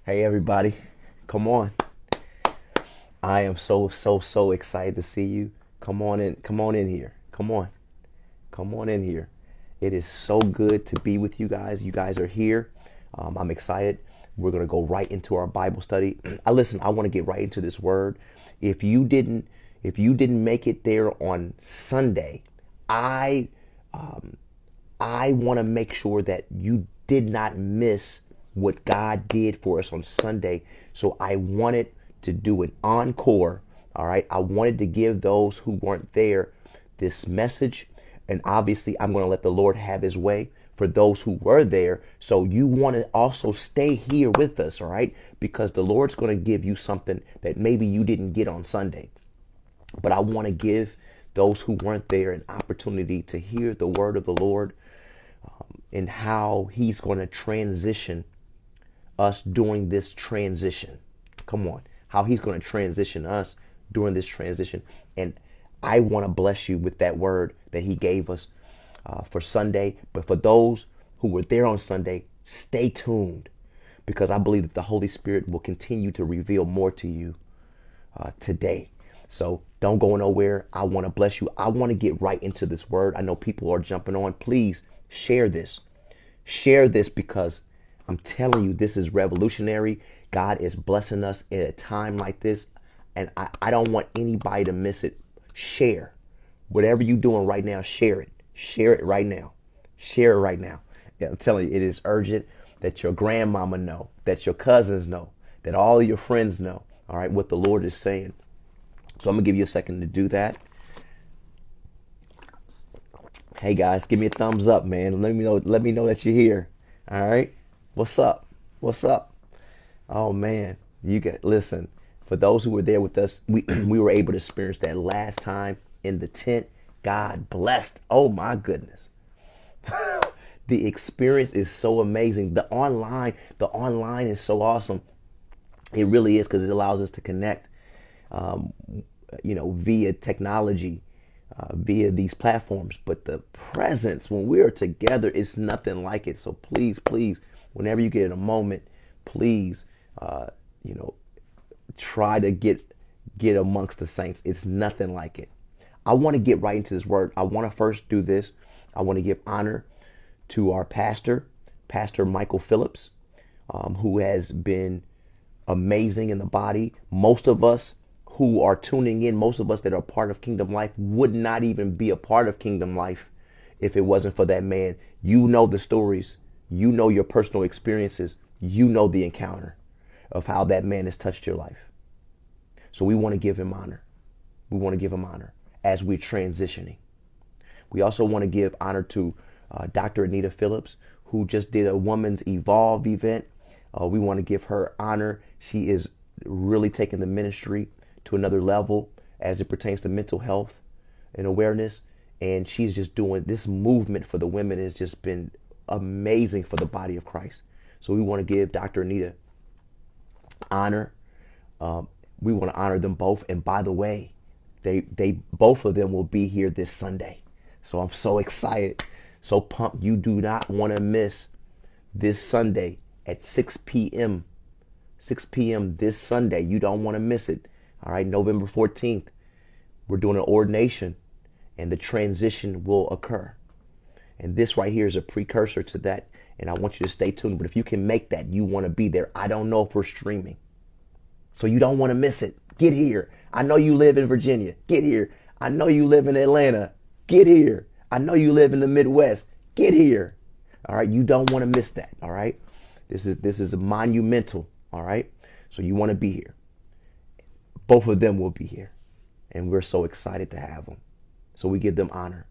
Hey everybody, come on. I am so excited to see you. Come on in here. Come on. Come on in here. It is so good to be with you guys. You guys are here. I'm excited. We're going to go right into our Bible study. I want to get right into this word. If you didn't make it there on Sunday, I I want to make sure that you did not miss what God did for us on Sunday. So I wanted to do an encore. All right. I wanted to give those who weren't there this message. And obviously, I'm going to let the Lord have his way for those who were there. So you want to also stay here with us. All right. Because the Lord's going to give you something that maybe you didn't get on Sunday. But I want to give those who weren't there an opportunity to hear the word of the Lord, and how he's going to transition us during this transition. Come on, how he's going to transition us during this transition. And I want to bless you with that word that he gave us for Sunday. But for those who were there on Sunday, stay tuned, because I believe that the Holy Spirit will continue to reveal more to you today. So don't go nowhere. I want to bless you. I want to get right into this word. I know people are jumping on. Please share this. Share this, because I'm telling you, this is revolutionary. God is blessing us at a time like this. And I don't want anybody to miss it. Share. Whatever you're doing right now, share it. Share it right now. Share it right now. Yeah, I'm telling you, it is urgent that your grandmama know, that your cousins know, that all of your friends know, all right, what the Lord is saying. So I'm going to give you a second to do that. Hey guys, give me a thumbs up, man. Let me know that you're here. All right. What's up? What's up? Oh man, listen. For those who were there with us, we we were able to experience that last time in the tent. God blessed. Oh my goodness. The experience is so amazing. The online is so awesome. It really is, because it allows us to connect via technology, via these platforms. But the presence when we are together is nothing like it. So please, whenever you get in a moment, please, try to get amongst the saints. It's nothing like it. I want to get right into this word. I want to first do this. I want to give honor to our pastor, Pastor Michael Phillips, who has been amazing in the body. Most of us who are tuning in, most of us that are part of Kingdom Life, would not even be a part of Kingdom Life if it wasn't for that man. You know the stories, you know your personal experiences, you know the encounter of how that man has touched your life. So we want to give him honor. We want to give him honor as we're transitioning. We also want to give honor to Dr. Anita Phillips, who just did a Women's Evolve event. We want to give her honor. She is really taking the ministry to another level as it pertains to mental health and awareness. And she's just doing this movement for the women has just been amazing for the body of Christ. So we want to give Dr. Anita honor. We want to honor them both. And by the way, they both of them will be here this Sunday. So I'm so excited, so pumped. You do not want to miss this Sunday at 6 p.m. 6 p.m. this Sunday. You don't want to miss it. All right, November 14th, we're doing an ordination, and the transition will occur. And this right here is a precursor to that. And I want you to stay tuned. But if you can make that, you want to be there. I don't know if we're streaming, so you don't want to miss it. Get here. I know you live in Virginia. Get here. I know you live in Atlanta. Get here. I know you live in the Midwest. Get here. All right. You don't want to miss that. All right. This is monumental. All right. So you want to be here. Both of them will be here. And we're so excited to have them. So we give them honor.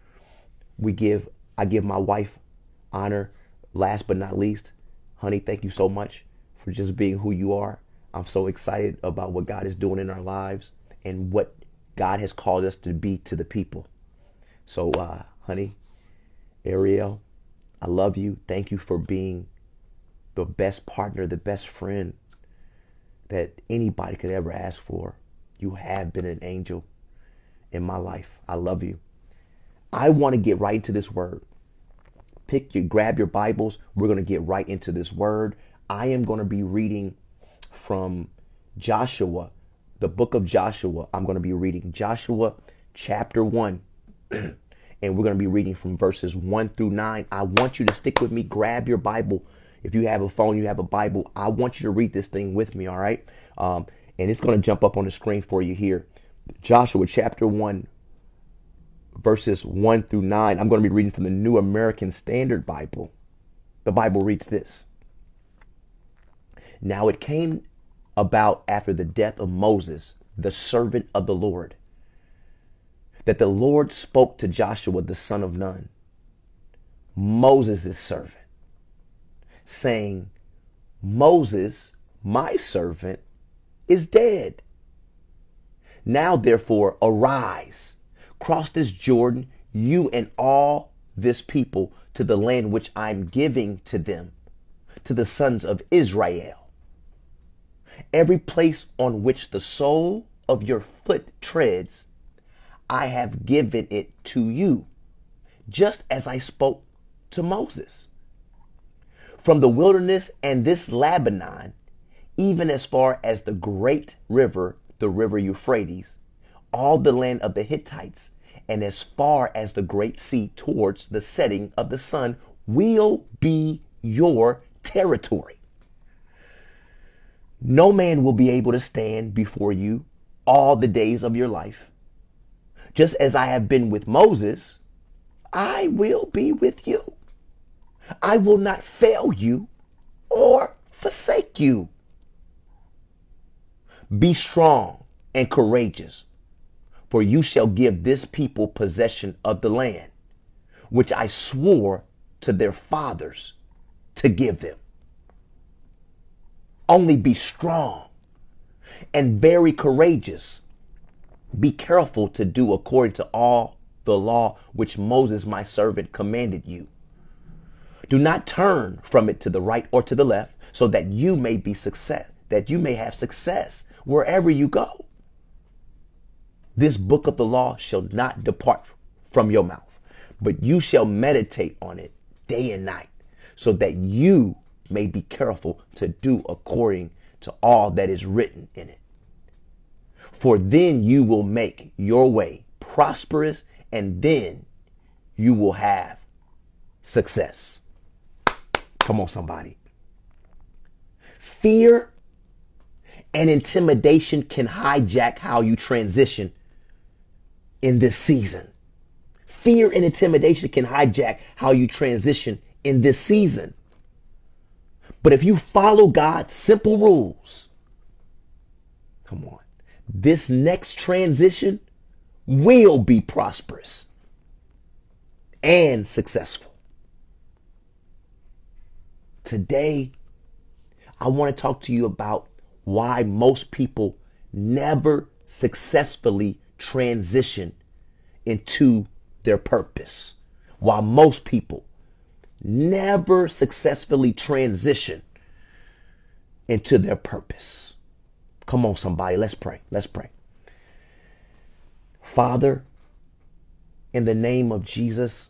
I give my wife honor. Last but not least, honey, thank you so much for just being who you are. I'm so excited about what God is doing in our lives and what God has called us to be to the people. So, honey, Ariel, I love you. Thank you for being the best partner, the best friend that anybody could ever ask for. You have been an angel in my life. I love you. I want to get right into this word. Grab your Bibles. We're going to get right into this word. I am going to be reading from Joshua, the book of Joshua. I'm going to be reading Joshua chapter 1. And we're going to be reading from verses 1 through 9. I want you to stick with me. Grab your Bible. If you have a phone, you have a Bible. I want you to read this thing with me, all right? And it's going to jump up on the screen for you here. Joshua chapter 1, verses 1 through 9. I'm going to be reading from the New American Standard Bible. The Bible reads this. Now it came about after the death of Moses, the servant of the Lord, that the Lord spoke to Joshua, the son of Nun, Moses' servant, saying, Moses, my servant, is dead. Now, therefore, arise, cross this Jordan, you and all this people, to the land which I'm giving to them, to the sons of Israel. Every place on which the sole of your foot treads, I have given it to you, just as I spoke to Moses. From the wilderness and this Lebanon, even as far as the great river, the river Euphrates, all the land of the Hittites, and as far as the great sea towards the setting of the sun, will be your territory. No man will be able to stand before you all the days of your life. Just as I have been with Moses, I will be with you. I will not fail you or forsake you. Be strong and courageous, for you shall give this people possession of the land, which I swore to their fathers to give them. Only be strong and very courageous. Be careful to do according to all the law which Moses, my servant, commanded you. Do not turn from it to the right or to the left, so that you may have success wherever you go. This book of the law shall not depart from your mouth, but you shall meditate on it day and night, so that you may be careful to do according to all that is written in it. For then you will make your way prosperous, and then you will have success. Come on, somebody. Fear and intimidation can hijack how you transition in this season. Fear and intimidation can hijack how you transition in this season. But if you follow God's simple rules, come on, this next transition will be prosperous and successful. Today, I want to talk to you about why most people never successfully transition into their purpose. Why most people never successfully transition into their purpose. Come on, somebody, let's pray. Let's pray. Father, in the name of Jesus,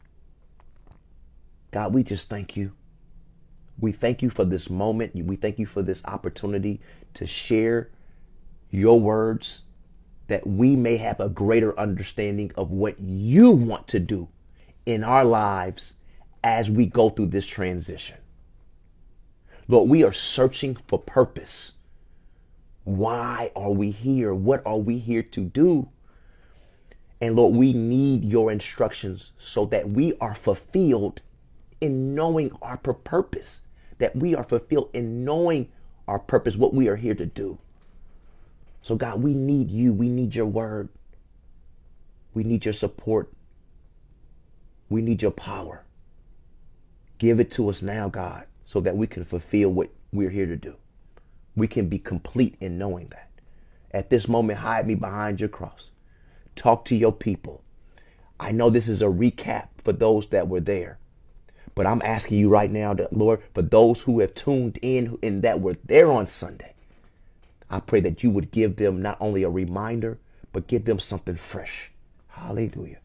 God, we just thank you. We thank you for this moment. We thank you for this opportunity to share your words, that we may have a greater understanding of what you want to do in our lives as we go through this transition. Lord, we are searching for purpose. Why are we here? What are we here to do? And Lord, we need your instructions so that we are fulfilled in knowing our purpose, that we are fulfilled in knowing our purpose, what we are here to do. So God, we need you. We need your word. We need your support. We need your power. Give it to us now, God, so that we can fulfill what we're here to do. We can be complete in knowing that. At this moment, hide me behind your cross. Talk to your people. I know this is a recap for those that were there, but I'm asking you right now, that, Lord, for those who have tuned in and that were there on Sunday, I pray that you would give them not only a reminder, but give them something fresh. Hallelujah.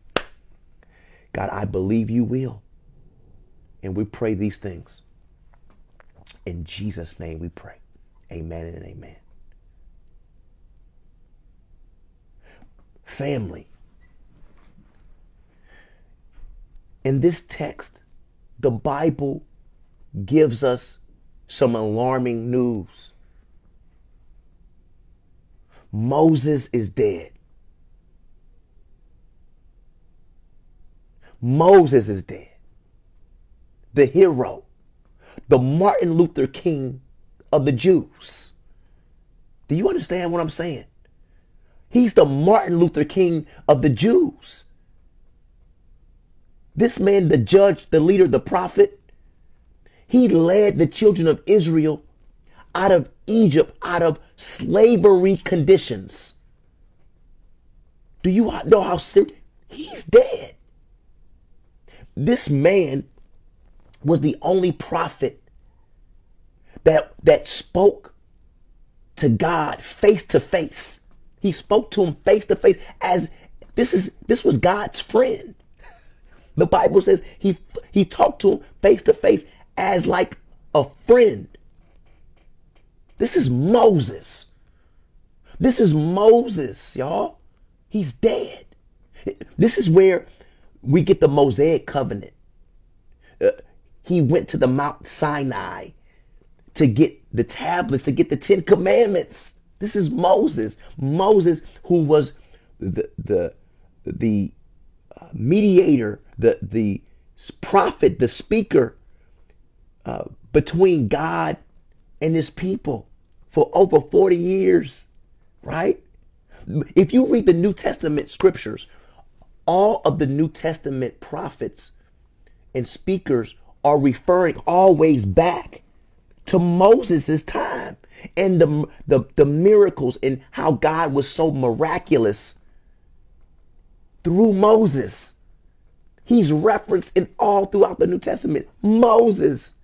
God, I believe you will. And we pray these things In Jesus' name we pray. Amen and amen. Family. In this text, the Bible gives us some alarming news. Moses is dead. Moses is dead. The hero, the Martin Luther King of the Jews. Do you understand what I'm saying? He's the Martin Luther King of the Jews. This man, the judge, the leader, the prophet, he led the children of Israel out of Egypt, out of slavery conditions. Do you know how serious? He's dead. This man was the only prophet that spoke to God face to face. He spoke to him face to face as this was God's friend. The Bible says he talked to him face to face as like a friend. This is Moses. This is Moses, y'all. He's dead. This is where we get the Mosaic covenant. He went to the Mount Sinai to get the tablets, to get the 10 commandments. This is Moses. Moses, who was the mediator, the prophet, the speaker between God and his people for over 40 years, right? If you read the New Testament scriptures, all of the New Testament prophets and speakers are referring always back to Moses' time and the miracles and how God was so miraculous through Moses. He's referenced in all throughout the New Testament. Moses.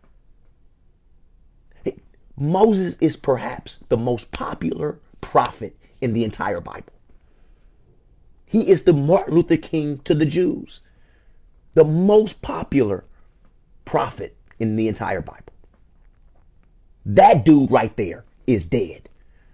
Moses is perhaps the most popular prophet in the entire Bible. He is the Martin Luther King to the Jews. The most popular prophet in the entire Bible. That dude right there is dead.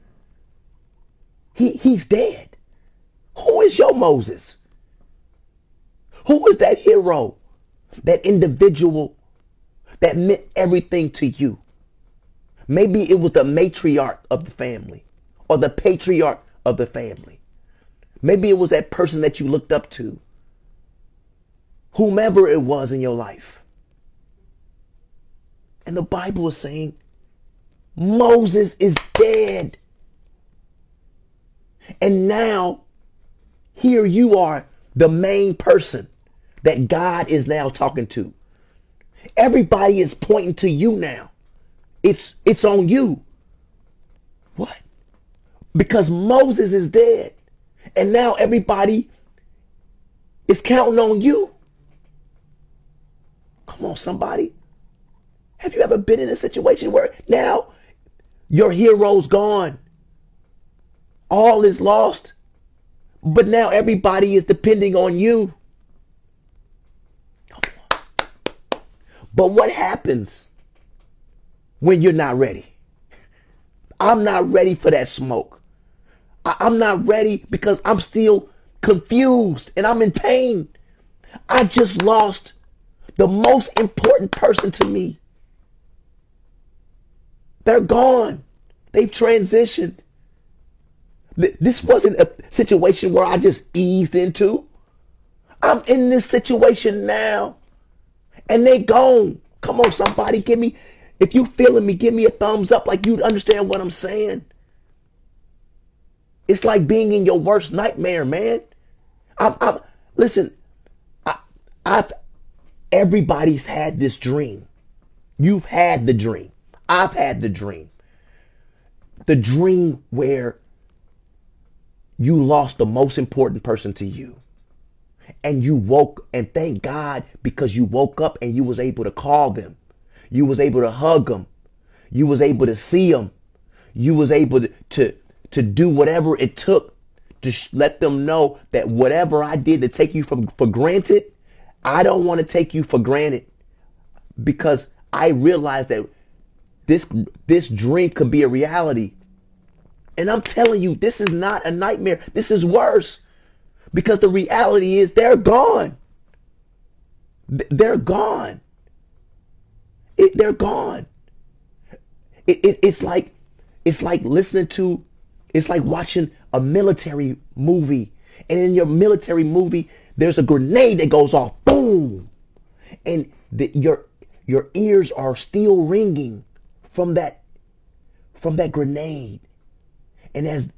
He's dead. Who is your Moses? Who is that hero? That individual that meant everything to you? Maybe it was the matriarch of the family or the patriarch of the family. Maybe it was that person that you looked up to. Whomever it was in your life. And the Bible is saying Moses is dead. And now here you are, the main person that God is now talking to. Everybody is pointing to you now. It's on you. What? Because Moses is dead. And now everybody is counting on you. Come on, somebody. Have you ever been in a situation where now your hero's gone? All is lost. But now everybody is depending on you. Come on. But what happens when you're not ready? I'm not ready for that smoke. I'm not ready because I'm still confused and I'm in pain. I just lost the most important person to me. They're gone. They've transitioned. This wasn't a situation where I just eased into. I'm in this situation now. And they gone. Come on, somebody, give me, if you feeling me, give me a thumbs up like you understand what I'm saying. It's like being in your worst nightmare, man. Listen, everybody's had this dream. You've had the dream. I've had the dream. The dream where you lost the most important person to you. And you woke, and thank God, because you woke up and you was able to call them. You was able to hug them. You was able to see them. You was able to do whatever it took to let them know that whatever I did to take you for granted, I don't want to take you for granted, because I realized that This this dream could be a reality. And I'm telling you, this is not a nightmare. This is worse. Because the reality is they're gone. They're gone. They're gone. It's like listening to, it's like watching a military movie. And in your military movie, there's a grenade that goes off. Boom. And your ears are still ringing from that grenade. And as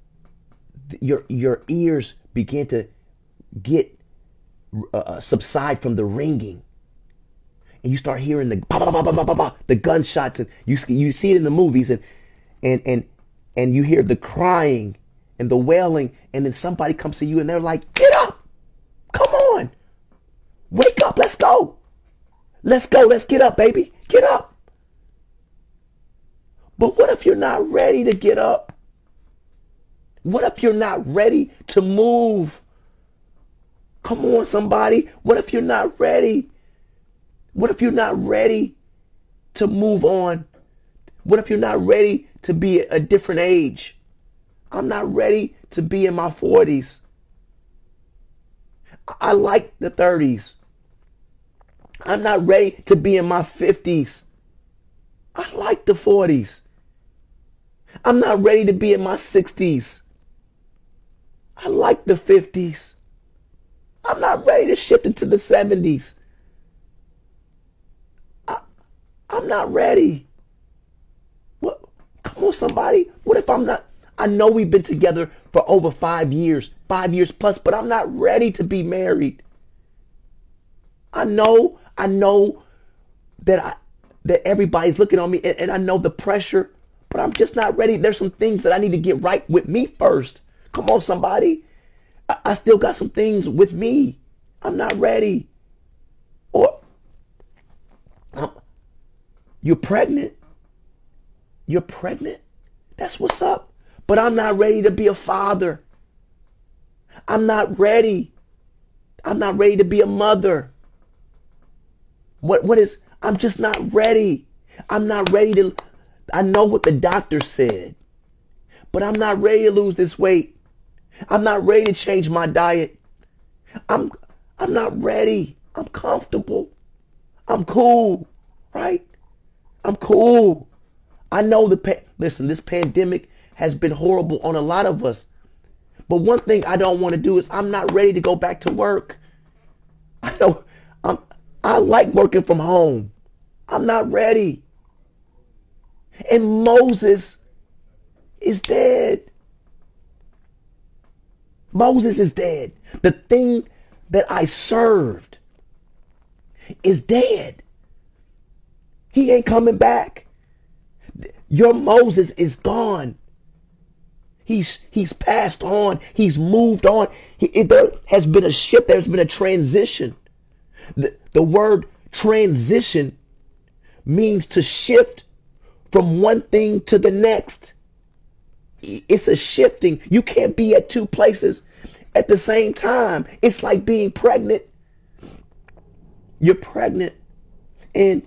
your ears begin to get subside from the ringing, and you start hearing the bah, bah, bah, bah, bah, bah, bah, the gunshots, and you see it in the movies, and you hear the crying and the wailing, and then somebody comes to you and they're like, "Get up, come on, wake up, let's go, let's get up, baby, get up." But what if you're not ready to get up? What if you're not ready to move? Come on, somebody. What if you're not ready? What if you're not ready to move on? What if you're not ready to be a different age? I'm not ready to be in my 40s. I like the 30s. I'm not ready to be in my 50s. I like the 40s. I'm not ready to be in my 60s. I like the 50s. I'm not ready to shift into the 70s. I'm not ready. What? Come on, somebody. What if I'm not? I know we've been together for over 5 years plus, but I'm not ready to be married. I know that everybody's looking on me, and I know the pressure, but I'm just not ready. There's some things that I need to get right with me first. Come on, somebody. I still got some things with me. I'm not ready. Or you're pregnant. You're pregnant. That's what's up. But I'm not ready to be a father. I'm not ready. I'm not ready to be a mother. What is, I'm just not ready. I'm not ready to, I know what the doctor said, but I'm not ready to lose this weight. I'm not ready to change my diet. I'm not ready. I'm comfortable. I'm cool, right? I'm cool. I know listen, this pandemic has been horrible on a lot of us. But one thing I don't want to do is I'm not ready to go back to work. I like working from home. I'm not ready. And Moses is dead. Moses is dead. The thing that I served is dead. He ain't coming back. Your Moses is gone. He's passed on. He's moved on. There has been a shift. There's been a transition. The word transition means to shift from one thing to the next. It's a shifting. You can't be at two places at the same time. It's like being pregnant. You're pregnant, and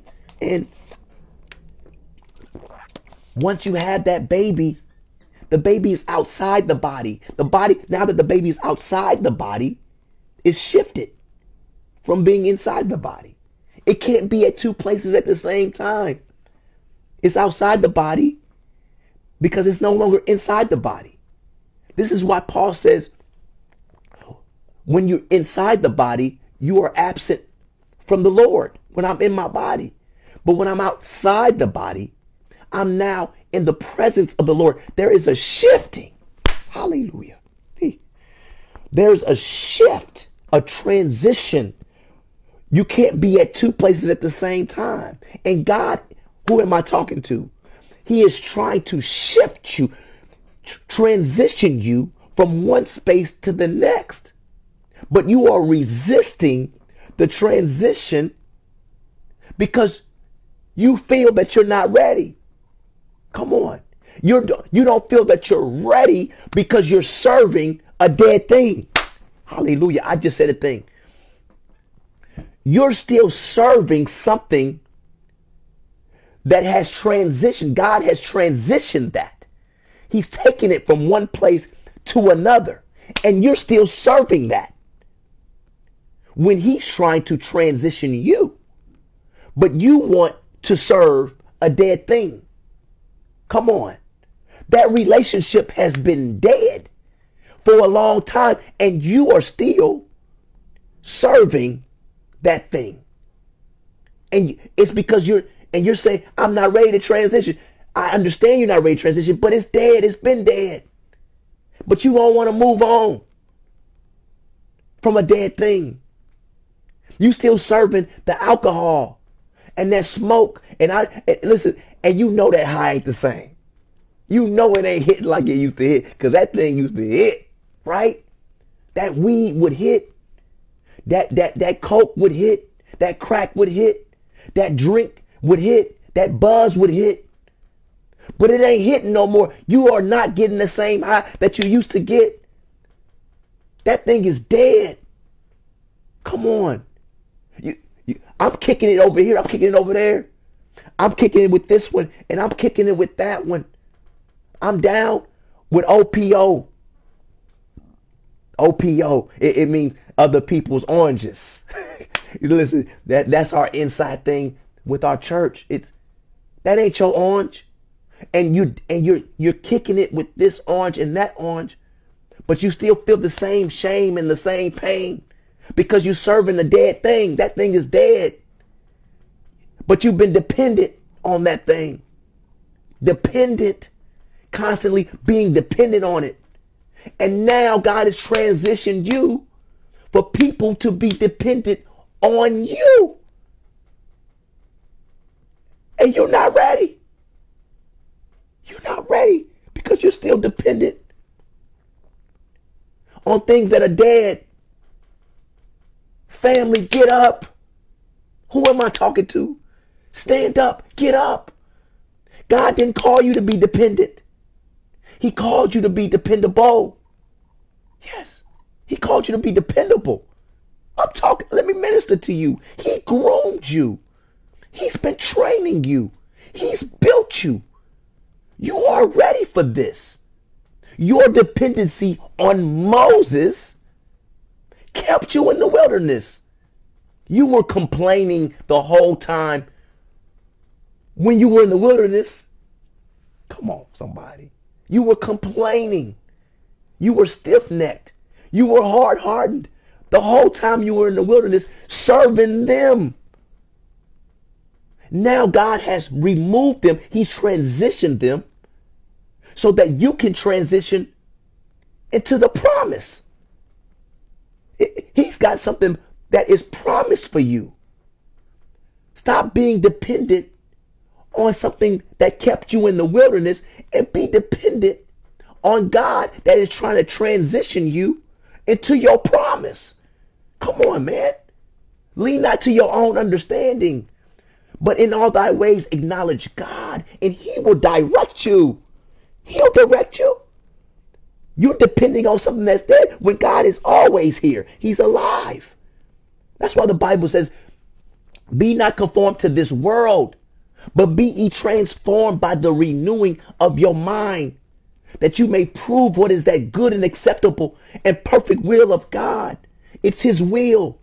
once you have that baby, the baby is outside the body. The body, now that the baby is outside the body, is shifted from being inside the body. It can't be at two places at the same time. It's outside the body because it's no longer inside the body. This is why Paul says, when you're inside the body, you are absent from the Lord when I'm in my body. But when I'm outside the body, I'm now in the presence of the Lord. There is a shifting. Hallelujah. There's a shift, a transition. You can't be at two places at the same time. And God, who am I talking to? He is trying to shift you, transition you from one space to the next. But you are resisting the transition because you feel that you're not ready. Come on. You don't feel that you're ready because you're serving a dead thing. Hallelujah. I just said a thing. You're still serving something that has transitioned. God has transitioned that. He's taken it from one place to another, and you're still serving that when he's trying to transition you. But you want to serve a dead thing. Come on. That relationship has been dead for a long time, and you are still serving that thing. And it's because you're saying, I'm not ready to transition. I understand you're not ready to transition, but it's dead. It's been dead. But you won't want to move on from a dead thing. You still serving the alcohol and that smoke. And listen, and you know that high ain't the same. You know it ain't hitting like it used to hit, because that thing used to hit, right? That weed would hit. That coke would hit. That crack would hit. That drink would hit. That buzz would hit. But it ain't hitting no more. You are not getting the same high that you used to get. That thing is dead. Come on. I'm kicking it over here. I'm kicking it over there. I'm kicking it with this one, and I'm kicking it with that one. I'm down with OPO. OPO. It means other people's oranges. Listen, that's our inside thing with our church. That ain't your orange. And you're kicking it with this orange and that orange, but you still feel the same shame and the same pain because you're serving the dead thing. That thing is dead. But you've been dependent on that thing. Dependent. Constantly being dependent on it. And now God has transitioned you for people to be dependent on you. And you're not ready. You're not ready because you're still dependent on things that are dead. Family, get up. Who am I talking to? Stand up. Get up. God didn't call you to be dependent. He called you to be dependable. Yes, he called you to be dependable. I'm talking, let me minister to you. He groomed you. He's been training you. He's built you. You are ready for this. Your dependency on Moses kept you in the wilderness. You were complaining the whole time when you were in the wilderness. Come on, somebody. You were complaining. You were stiff-necked. You were hard-hardened the whole time you were in the wilderness serving them. Now God has removed them. He's transitioned them so that you can transition into the promise. He's got something that is promised for you. Stop being dependent on something that kept you in the wilderness and be dependent on God that is trying to transition you into your promise. Come on, man. Lean not to your own understanding, but in all thy ways acknowledge God, and he will direct you. He'll direct you. You're depending on something that's dead when God is always here. He's alive. That's why the Bible says, be not conformed to this world, but be ye transformed by the renewing of your mind, that you may prove what is that good and acceptable and perfect will of God. It's his will.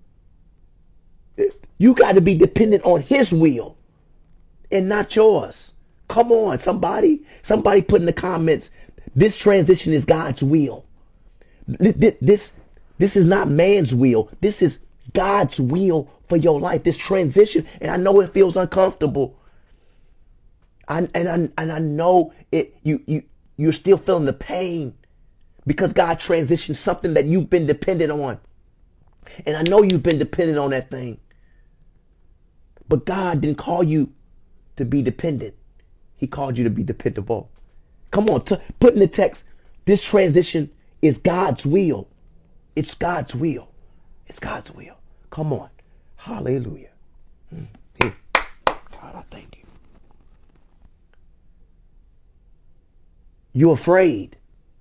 You got to be dependent on his will and not yours. Come on, somebody. Somebody put in the comments, this transition is God's will. This is not man's will. This is God's will for your life. This transition, and I know it feels uncomfortable. I know it. You're still feeling the pain because God transitioned something that you've been dependent on, and I know you've been dependent on that thing. But God didn't call you to be dependent. He called you to be dependable. Come on, put in the text, this transition is God's will. It's God's will. It's God's will. Come on. Hallelujah. Hey, God, I thank you. You're afraid.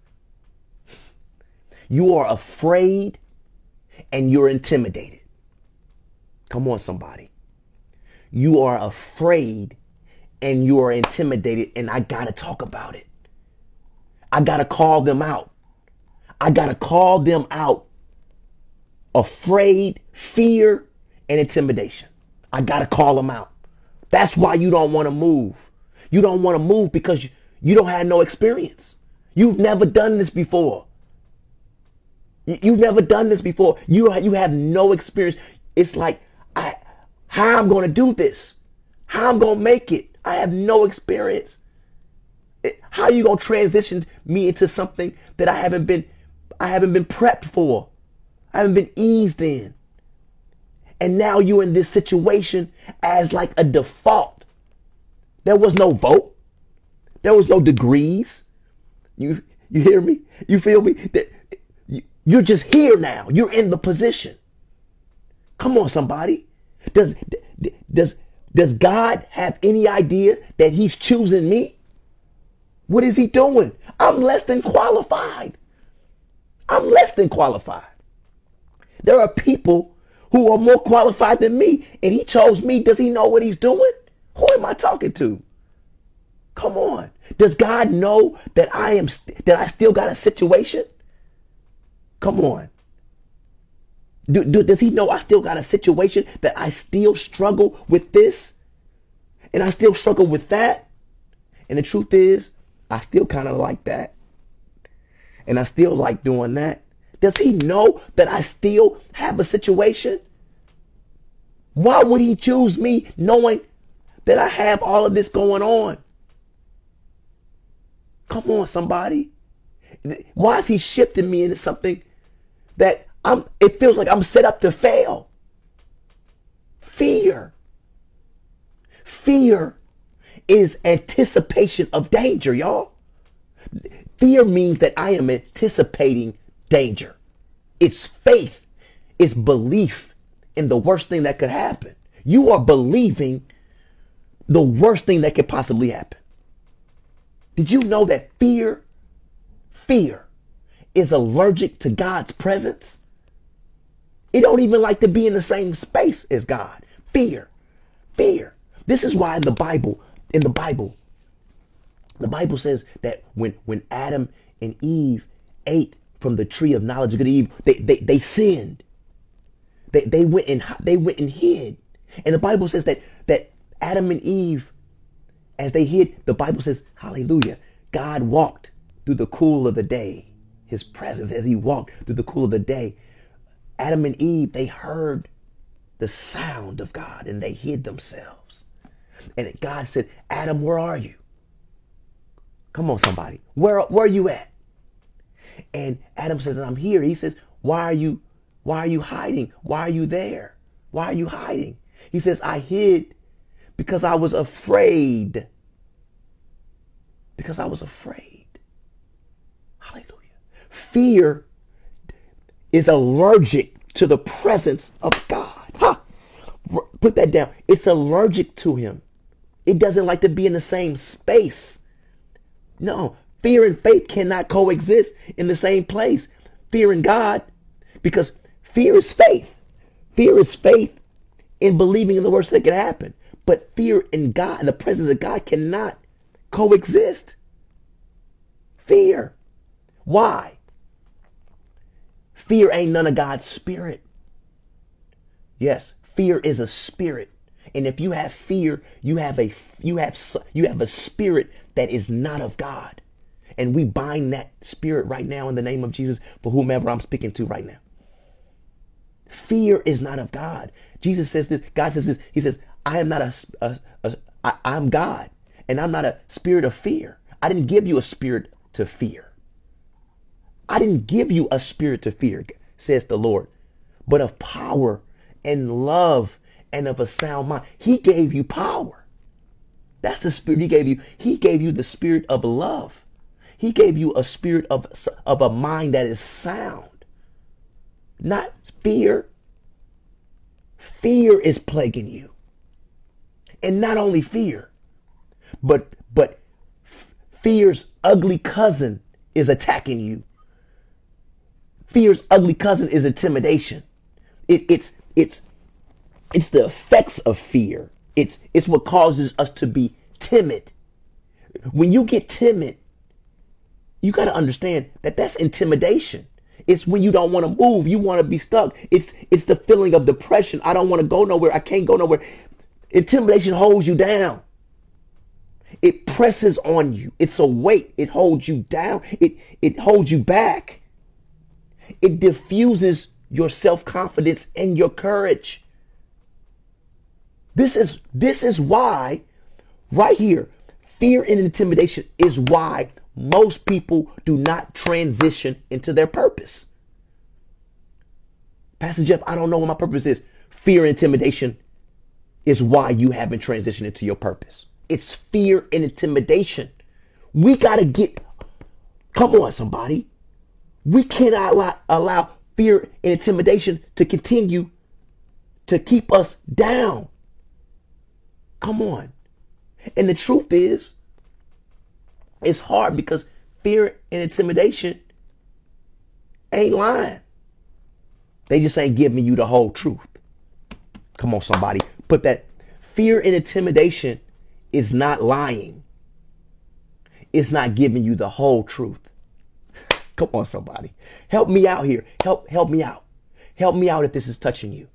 You are afraid and you're intimidated. Come on, somebody. You are afraid and you are intimidated, and I got to talk about it. I got to call them out. I got to call them out. Afraid, fear, and intimidation. I got to call them out. That's why you don't want to move. You don't want to move because you don't have no experience. You've never done this before. You've never done this before. You have no experience. It's like, how I'm going to do this? How I'm going to make it? I have no experience. How are you going to transition me into something that I haven't been prepped for? I haven't been eased in. And now you're in this situation as like a default. There was no vote. There was no degrees. You hear me? You feel me? You're just here now. You're in the position. Come on, somebody. Does God have any idea that he's choosing me? What is he doing? I'm less than qualified. I'm less than qualified. There are people who are more qualified than me, and he chose me. Does he know what he's doing? Who am I talking to? Come on. Does God know that I still got a situation? Come on. Does he know I still got a situation, that I still struggle with this and I still struggle with that? And the truth is, I still kind of like that. And I still like doing that. Does he know that I still have a situation? Why would he choose me knowing that I have all of this going on? Come on, somebody. Why is he shifting me into something that it feels like I'm set up to fail? Fear. Fear is anticipation of danger, y'all. Fear means that I am anticipating danger. It's faith. It's belief in the worst thing that could happen. You are believing the worst thing that could possibly happen. Did you know that fear is allergic to God's presence? It don't even like to be in the same space as God. Fear. This is why in the Bible says that when Adam and Eve ate from the tree of knowledge of good and evil, they sinned. They went and hid. And the Bible says that Adam and Eve, as they hid, the Bible says, hallelujah, God walked through the cool of the day. His presence as he walked through the cool of the day. Adam and Eve, they heard the sound of God and they hid themselves. And God said, Adam, where are you? Come on, somebody. Where are you at? And Adam says, I'm here. He says, why are you hiding? Why are you there? Why are you hiding? He says, I hid because I was afraid. Because I was afraid. Hallelujah. Fear is allergic to the presence of God. Ha! Put that down. It's allergic to him. It doesn't like to be in the same space. No, fear and faith cannot coexist in the same place. Fear in God, because fear is faith. Fear is faith in believing in the worst that could happen. But fear in God, in the presence of God, cannot coexist. Fear. Why? Fear ain't none of God's spirit. Yes, fear is a spirit. And if you have fear, you have a spirit that is not of God. And we bind that spirit right now in the name of Jesus for whomever I'm speaking to right now. Fear is not of God. Jesus says this. God says this. He says, I am not I'm God, and I'm not a spirit of fear. I didn't give you a spirit to fear. I didn't give you a spirit to fear, says the Lord, but of power and love and of a sound mind. He gave you power. That's the spirit he gave you. He gave you the spirit of love. He gave you a spirit of a mind that is sound, not fear. Fear is plaguing you. And not only fear, but fear's ugly cousin is attacking you. Fear's ugly cousin is intimidation. It's the effects of fear. It's what causes us to be timid. When you get timid, you got to understand that that's intimidation. It's when you don't want to move. You want to be stuck. It's the feeling of depression. I don't want to go nowhere. I can't go nowhere. Intimidation holds you down. It presses on you. It's a weight. It holds you down. It holds you back. It diffuses your self-confidence and your courage. This is why, right here, fear and intimidation is why most people do not transition into their purpose. Pastor Jeff, I don't know what my purpose is. Fear and intimidation is why you haven't transitioned into your purpose. It's fear and intimidation. We got to come on, somebody. We cannot allow fear and intimidation to continue to keep us down. Come on. And the truth is, it's hard because fear and intimidation ain't lying. They just ain't giving you the whole truth. Come on, somebody. Put that. Fear and intimidation is not lying. It's not giving you the whole truth. Come on, somebody. Help me out here. Help me out. Help me out if this is touching you.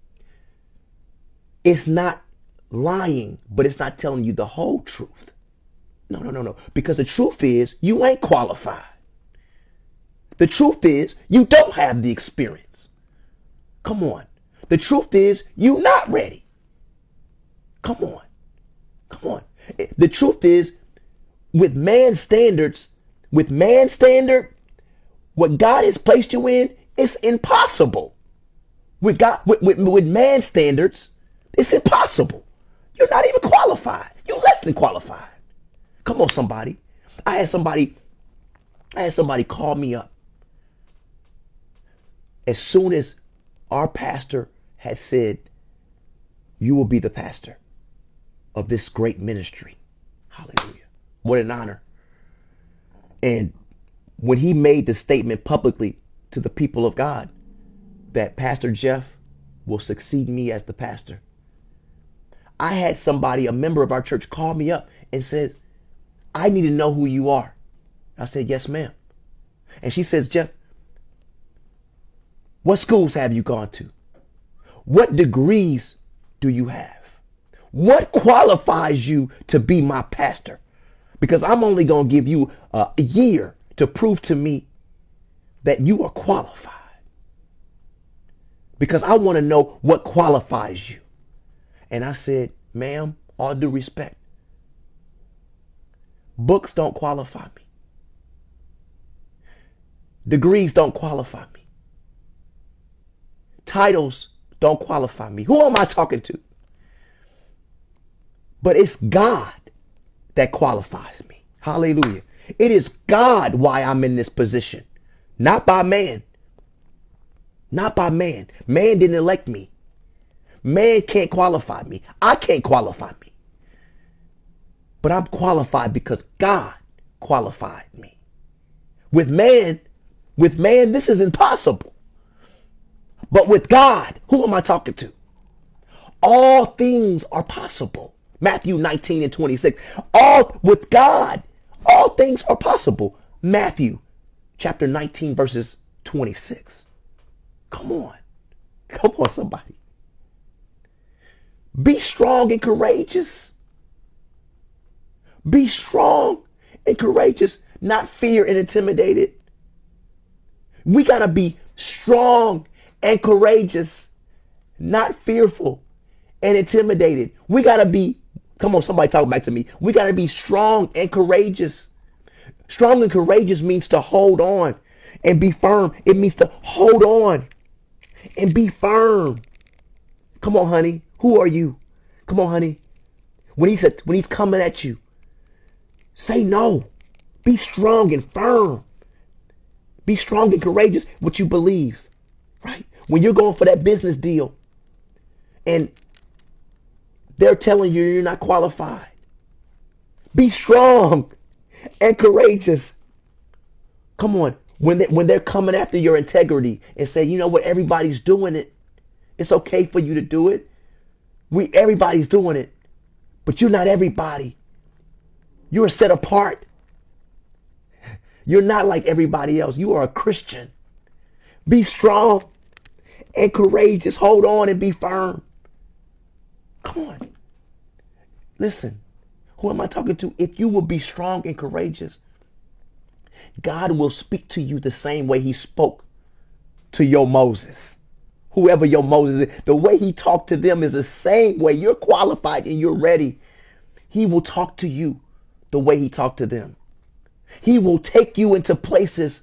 It's not lying, but it's not telling you the whole truth. No. Because the truth is you ain't qualified. The truth is you don't have the experience. Come on. The truth is you not ready. Come on. The truth is with man's standard, what God has placed you in, it's impossible. With man's standards, it's impossible. You're not even qualified. You're less than qualified. Come on, somebody. I had somebody call me up as soon as our pastor had said, you will be the pastor of this great ministry. Hallelujah. What an honor. And when he made the statement publicly to the people of God that Pastor Jeff will succeed me as the pastor, I had somebody, a member of our church, call me up and says, I need to know who you are. I said, yes, ma'am. And she says, Jeff, what schools have you gone to? What degrees do you have? What qualifies you to be my pastor? Because I'm only going to give you a year to prove to me that you are qualified. Because I want to know what qualifies you. And I said, ma'am, all due respect, books don't qualify me. Degrees don't qualify me. Titles don't qualify me. Who am I talking to? But it's God that qualifies me. Hallelujah. It is God why I'm in this position. Not by man. Not by man. Man didn't elect me. Man can't qualify me. I can't qualify me. But I'm qualified because God qualified me. With man, this is impossible. But with God, who am I talking to? All things are possible. Matthew 19:26. With God, all things are possible. Matthew chapter 19, verses 26. Come on, somebody. Be strong and courageous. Be strong and courageous, not fear and intimidated. We got to be strong and courageous, not fearful and intimidated. We got to be, come on, somebody talk back to me. We got to be strong and courageous. Strong and courageous means to hold on and be firm. It means to hold on and be firm. Come on, honey. Who are you? Come on, honey. When he's coming at you, say no. Be strong and firm. Be strong and courageous what you believe, right? When you're going for that business deal and they're telling you you're not qualified, be strong and courageous. Come on. When they're coming after your integrity and say, you know what, everybody's doing it. It's okay for you to do it. Everybody's doing it, but you're not everybody. You're set apart. You're not like everybody else. You are a Christian. Be strong and courageous. Hold on and be firm. Come on. Listen, who am I talking to? If you will be strong and courageous, God will speak to you the same way he spoke to your Moses. Whoever your Moses is, the way he talked to them is the same way. You're qualified and you're ready. He will talk to you the way he talked to them. He will take you into places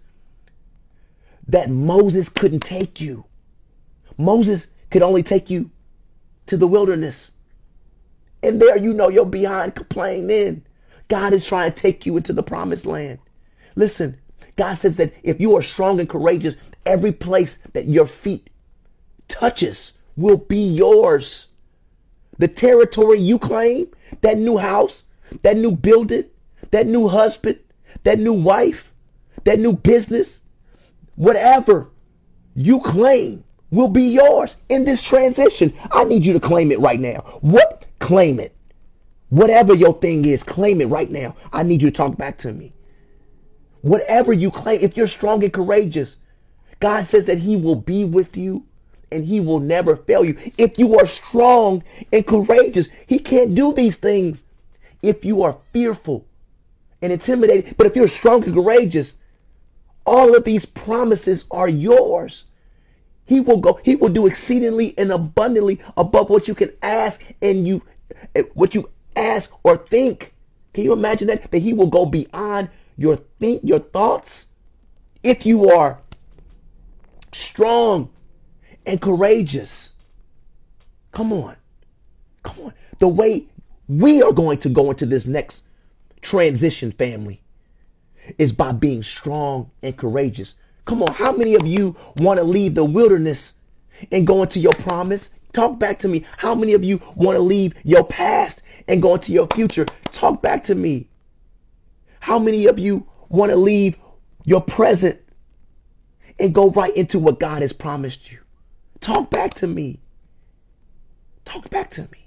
that Moses couldn't take you. Moses could only take you to the wilderness. And there, you're behind complaining. God is trying to take you into the promised land. Listen, God says that if you are strong and courageous, every place that your feet touches will be yours. The territory you claim, that new house, that new building, that new husband, that new wife, that new business, whatever you claim will be yours in this transition. I need you to claim it right now. What? Claim it. Whatever your thing is, claim it right now. I need you to talk back to me. Whatever you claim, if you're strong and courageous, God says that he will be with you and he will never fail you. If you are strong and courageous, he can't do these things if you are fearful and intimidated. But if you're strong and courageous, all of these promises are yours. He will do exceedingly and abundantly above what you can ask and what you ask or think. Can you imagine that? That he will go beyond your thoughts. If you are strong and courageous, come on. The way we are going to go into this next transition, family, is by being strong and courageous. Come on, how many of you want to leave the wilderness and go into your promise? Talk back to me. How many of you want to leave your past and go into your future? Talk back to me. How many of you want to leave your present and go right into what God has promised you? Talk back to me. Talk back to me.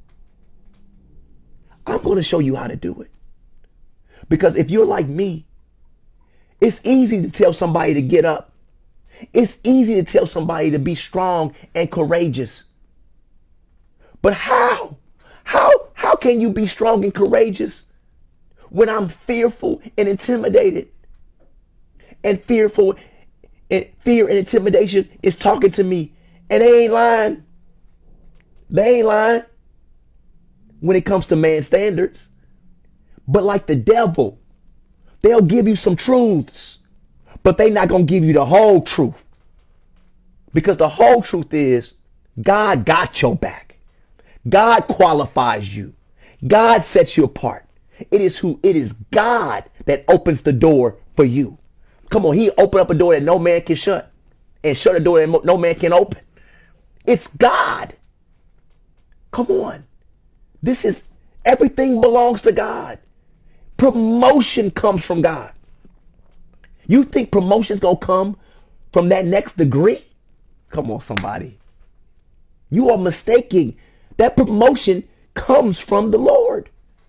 I'm going to show you how to do it. Because if you're like me, it's easy to tell somebody to get up. It's easy to tell somebody to be strong and courageous. But how? How can you be strong and courageous when I'm fearful and intimidated? And fear and intimidation is talking to me. And they ain't lying. They ain't lying when it comes to man's standards. But like the devil, they'll give you some truths, but they're not going to give you the whole truth. Because the whole truth is God got your back. God qualifies you. God sets you apart. It is God that opens the door for you. Come on, he opened up a door that no man can shut and shut a door that no man can open. It's God. Come on. Everything belongs to God. Promotion comes from God. You think promotion's going to come from that next degree? Come on, somebody. You are mistaking. That promotion comes from the Lord.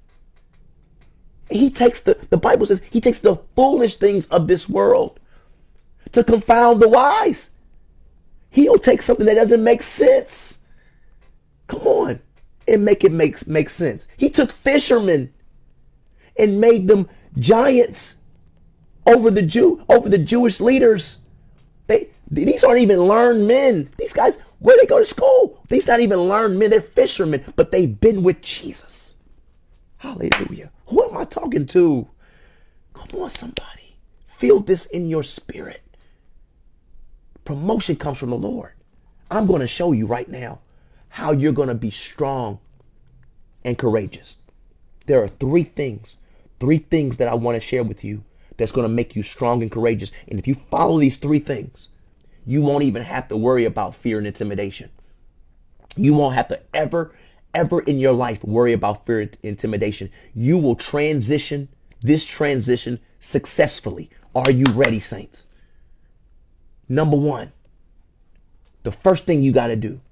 He takes the Bible says he takes the foolish things of this world to confound the wise. He'll take something that doesn't make sense. Come on. And make it make sense. He took fishermen and made them giants over the Jewish leaders. These aren't even learned men. These guys, where they go to school? These not even learned men. They're fishermen, but they've been with Jesus. Hallelujah. Who am I talking to? Come on, somebody. Feel this in your spirit. Promotion comes from the Lord. I'm going to show you right now how you're going to be strong and courageous. There are three things that I want to share with you that's going to make you strong and courageous. And if you follow these three things, you won't even have to worry about fear and intimidation. You won't have to ever in your life worry about fear and intimidation. You will transition this transition successfully. Are you ready, saints? Number one, the first thing you got to do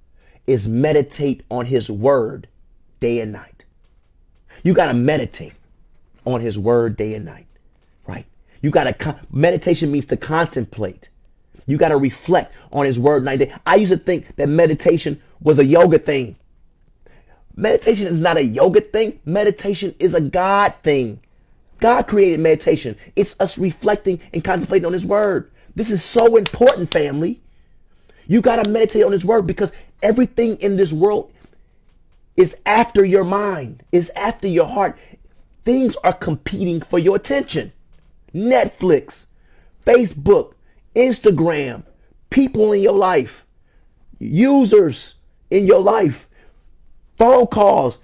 is meditate on his word day and night. You got to meditate. on his word day and night, right? You got to, meditation means to contemplate. You got to reflect on his word night and day. I used to think that meditation was a yoga thing. Meditation is not a yoga thing. Meditation is a God thing. God created meditation. It's us reflecting and contemplating on his word. This is so important, family. You got to meditate on his word because everything in this world is after your mind, is after your heart. Things are competing for your attention. Netflix, Facebook, Instagram, people in your life, users in your life, phone calls.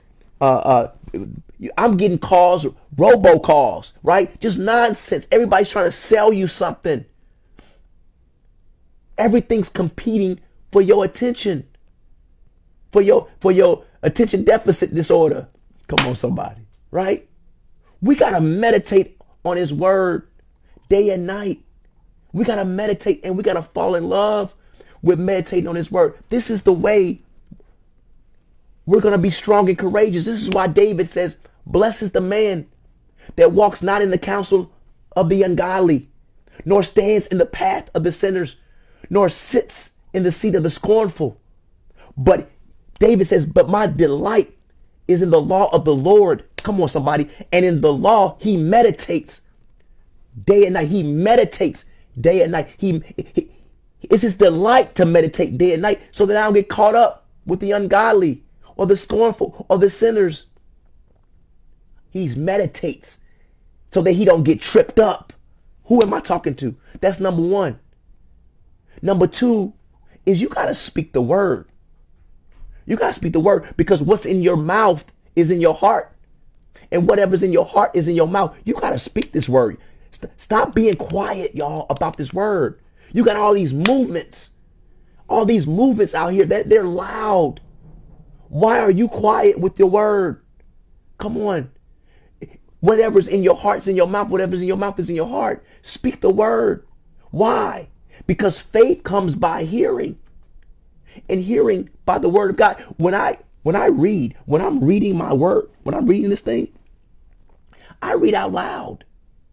I'm getting calls, robocalls, right? Just nonsense. Everybody's trying to sell you something. Everything's competing for your attention, for your attention deficit disorder. Come on, somebody, right? We got to meditate on his word day and night. We got to meditate and we got to fall in love with meditating on his word. This is the way we're going to be strong and courageous. This is why David says, blessed is the man that walks not in the counsel of the ungodly, nor stands in the path of the sinners, nor sits in the seat of the scornful. But David says, but my delight is in the law of the Lord. Come on, somebody. And in the law, he meditates day and night. He meditates day and night. It's his delight to meditate day and night so that I don't get caught up with the ungodly or the scornful or the sinners. He meditates so that he don't get tripped up. Who am I talking to? That's number one. Number two is you got to speak the word. You got to speak the word because what's in your mouth is in your heart. And whatever's in your heart is in your mouth. You got to speak this word. Stop being quiet, y'all, about this word. You got all these movements out here that they're loud. Why are you quiet with your word? Come on. Whatever's in your heart's in your mouth. Whatever's in your mouth is in your heart. Speak the word. Why? Because faith comes by hearing, and hearing by the word of God. When I'm reading my word, when I'm reading this thing, I read out loud.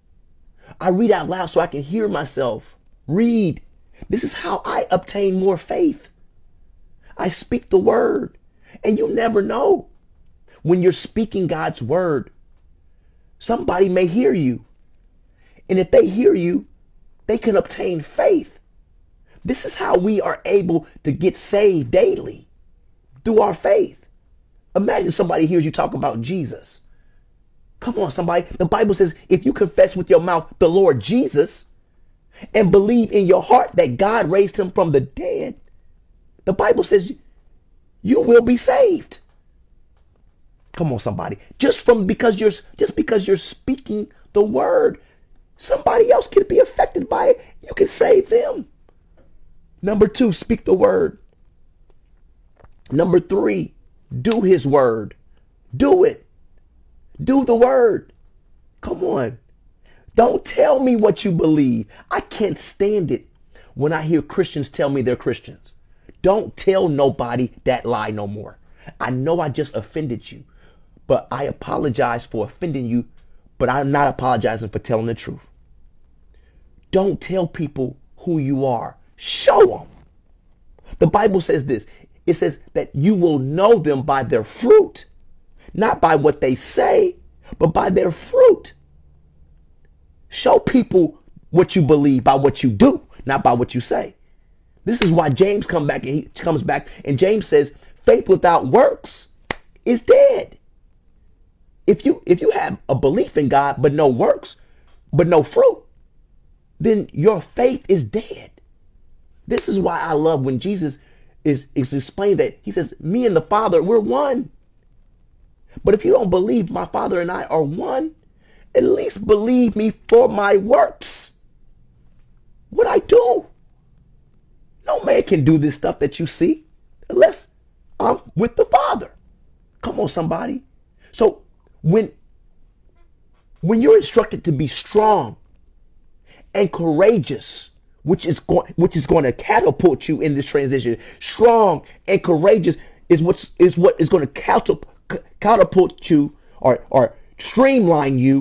I read out loud so I can hear myself read. This is how I obtain more faith. I speak the word, and you never know when you're speaking God's word. Somebody may hear you, and if they hear you, they can obtain faith. This is how we are able to get saved daily, through our faith. Imagine somebody hears you talk about Jesus. Come on, somebody. The Bible says if you confess with your mouth the Lord Jesus and believe in your heart that God raised him from the dead, the Bible says you will be saved. Come on, somebody. Just because you're speaking the word, somebody else can be affected by it. You can save them. Number two, speak the word. Number three, do his word. Do it. Do the word. Come on. Don't tell me what you believe. I can't stand it when I hear Christians tell me they're Christians. Don't tell nobody that lie no more. I know I just offended you, but I apologize for offending you, but I'm not apologizing for telling the truth. Don't tell people who you are. Show them. The Bible says this. It says that you will know them by their fruit, not by what they say, but by their fruit. Show people what you believe by what you do, not by what you say. This is why James comes back and James says, faith without works is dead. If you have a belief in God, but no works, but no fruit, then your faith is dead. This is why I love when Jesus is explained that he says, me and the Father, we're one. But if you don't believe my Father and I are one, at least believe me for my works. What I do. No man can do this stuff that you see unless I'm with the Father. Come on, somebody. So when you're instructed to be strong and courageous, which is going to catapult you in this transition, strong and courageous is what is going to catapult you or streamline you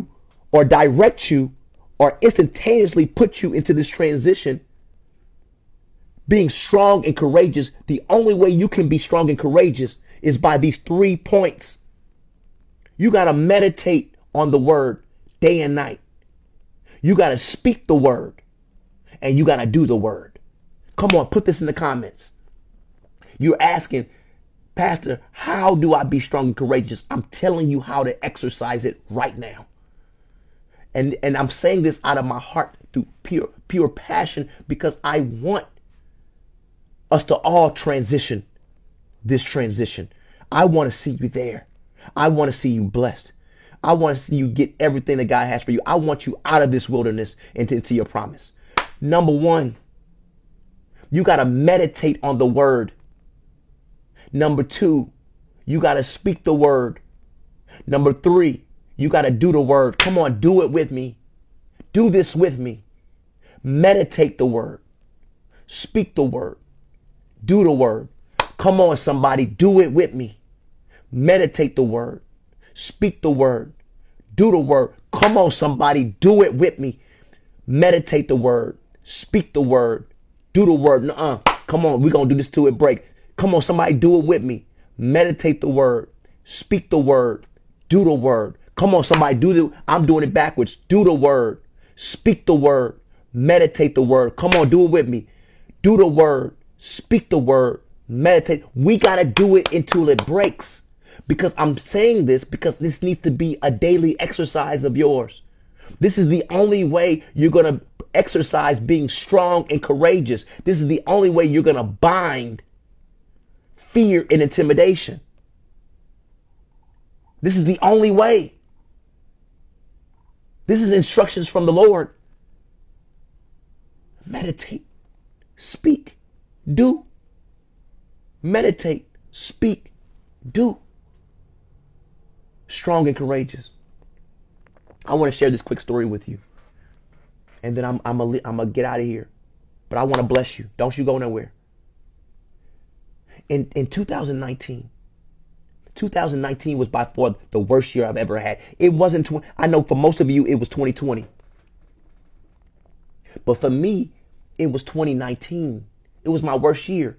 or direct you or instantaneously put you into this transition, being strong and courageous, the only way you can be strong and courageous is by these 3 points. You got to meditate on the word day and night. You got to speak the word and you got to do the word. Come on, put this in the comments. You're asking, Pastor, how do I be strong and courageous? I'm telling you how to exercise it right now. And I'm saying this out of my heart through pure passion, because I want us to all transition this transition. I want to see you there. I want to see you blessed. I want to see you get everything that God has for you. I want you out of this wilderness and into your promise. Number 1, you got to meditate on the word. Number 2, you got to speak the word. Number 3, you got to do the word. Come on, do it with me. Do this with me. Meditate the word. Speak the word. Do the word. Come on, somebody, do it with me. Meditate the word. Speak the word. Do the word. Come on, somebody, do it with me. Meditate the word. Speak the word. Do the word. Nuh-uh. Come on, we're going to do this till it break. Come on, somebody, do it with me. Meditate the word. Speak the word. Do the word. Come on, somebody, I'm doing it backwards. Do the word. Speak the word. Meditate the word. Come on, do it with me. Do the word. Speak the word. Meditate. We got to do it until it breaks. Because I'm saying this because this needs to be a daily exercise of yours. This is the only way you're going to exercise being strong and courageous. This is the only way you're going to bind fear and intimidation. This is the only way. This is instructions from the Lord. Meditate, speak, do. Meditate, speak, do. Strong and courageous. I want to share this quick story with you. And then I'm going to get out of here. But I want to bless you. Don't you go nowhere. In 2019 was by far the worst year I've ever had. It wasn't, I know for most of you, it was 2020. But for me, it was 2019. It was my worst year.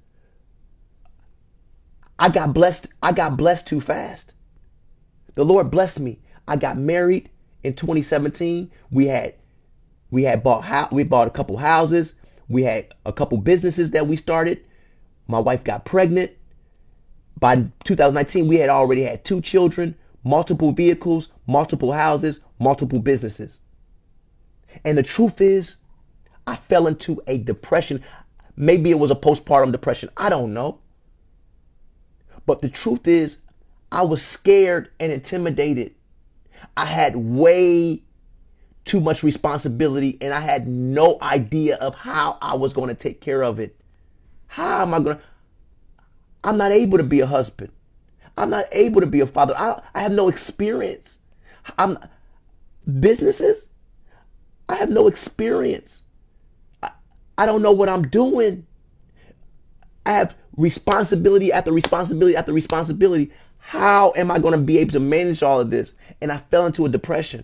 I got blessed too fast. The Lord blessed me. I got married in 2017. We bought a couple houses. We had a couple businesses that we started. My wife got pregnant. By 2019, we had already had 2 children, multiple vehicles, multiple houses, multiple businesses. And the truth is, I fell into a depression. Maybe it was a postpartum depression. I don't know. But the truth is, I was scared and intimidated. I had way too much responsibility and I had no idea of how I was going to take care of it. How am I going to? I'm not able to be a husband. I'm not able to be a father. I have no experience. Businesses, I have no experience. I don't know what I'm doing. I have responsibility after responsibility after responsibility. How am I going to be able to manage all of this? And I fell into a depression.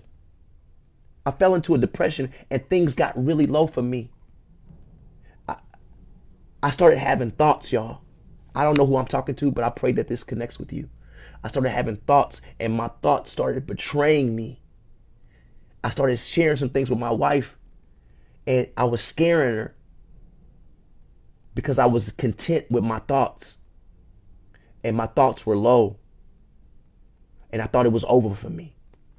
And things got really low for me. I started having thoughts, y'all. I don't know who I'm talking to, but I pray that this connects with you. I started having thoughts and my thoughts started betraying me. I started sharing some things with my wife and I was scaring her because I was content with my thoughts and my thoughts were low and I thought it was over for me.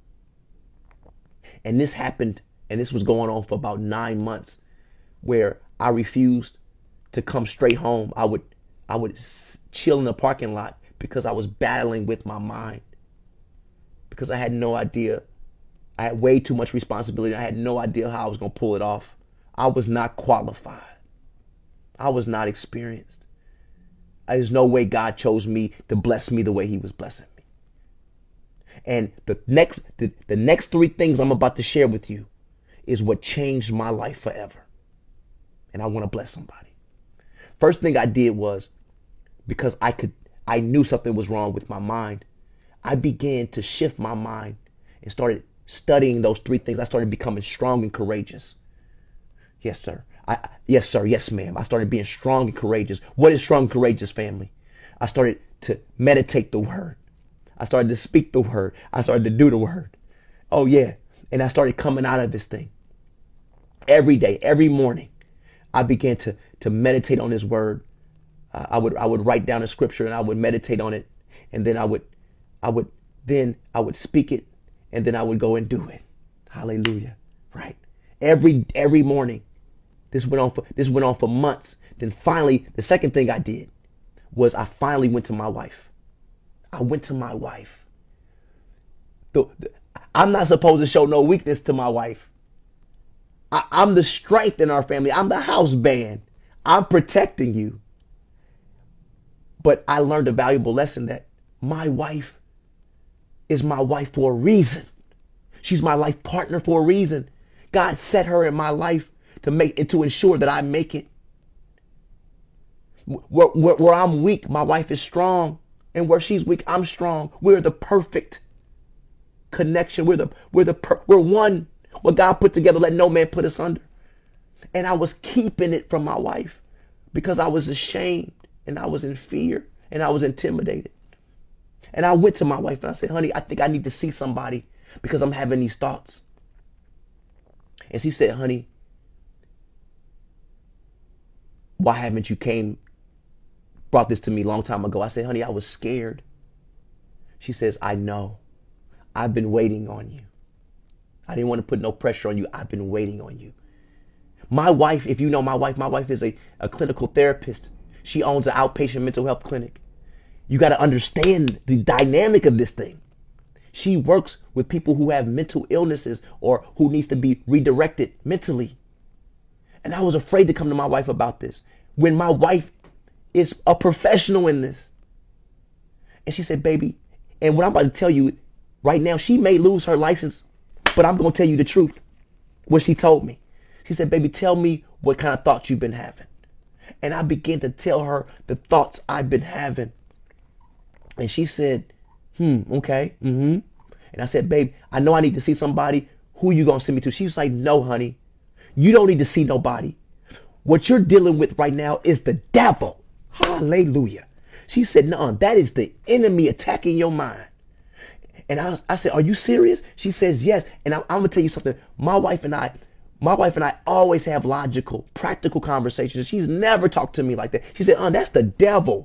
And this happened and this was going on for about 9 months where I refused to come straight home. I would chill in the parking lot because I was battling with my mind because I had no idea. I had way too much responsibility. I had no idea how I was going to pull it off. I was not qualified. I was not experienced. There's no way God chose me to bless me the way he was blessing me. And the next 3 things I'm about to share with you is what changed my life forever. And I want to bless somebody. First thing I did was, because I knew something was wrong with my mind, I began to shift my mind and started studying those three things, I started becoming strong and courageous. Yes, sir. Yes, sir. Yes, ma'am. I started being strong and courageous. What is strong and courageous, family? I started to meditate the word. I started to speak the word. I started to do the word. Oh, yeah. And I started coming out of this thing. Every day, every morning, I began to meditate on his word. I would write down a scripture and I would meditate on it. And then I would speak it, and then I would go and do it. Hallelujah. Right. Every morning. This went on for months. Then finally, the second thing I did was I finally went to my wife. I went to my wife. I'm not supposed to show no weakness to my wife. I'm the strength in our family. I'm the house band. I'm protecting you. But I learned a valuable lesson that my wife is my wife for a reason. She's my life partner for a reason. God set her in my life to ensure that I make it. Where I'm weak, my wife is strong. And where she's weak, I'm strong. We're the perfect connection. We're one. What God put together, let no man put us under. And I was keeping it from my wife because I was ashamed and I was in fear and I was intimidated. And I went to my wife and I said, honey, I think I need to see somebody because I'm having these thoughts. And she said, honey, why haven't you brought this to me a long time ago? I said, honey, I was scared. She says, I know. I've been waiting on you. I didn't want to put no pressure on you. I've been waiting on you. My wife, if you know my wife is a clinical therapist. She owns an outpatient mental health clinic. You got to understand the dynamic of this thing. She works with people who have mental illnesses or who needs to be redirected mentally. And I was afraid to come to my wife about this when my wife is a professional in this. And she said, baby, and what I'm about to tell you right now, she may lose her license, but I'm going to tell you the truth. What she told me. She said, baby, tell me what kind of thoughts you've been having. And I began to tell her the thoughts I've been having. And she said, okay. And I said, babe, I know I need to see somebody. Who you going to send me to? She was like, no, honey, you don't need to see nobody. What you're dealing with right now is the devil. Hallelujah. She said, no, that is the enemy attacking your mind. And I said, are you serious? She says, yes. And I'm going to tell you something. My wife and I always have logical, practical conversations. She's never talked to me like that. She said, that's the devil.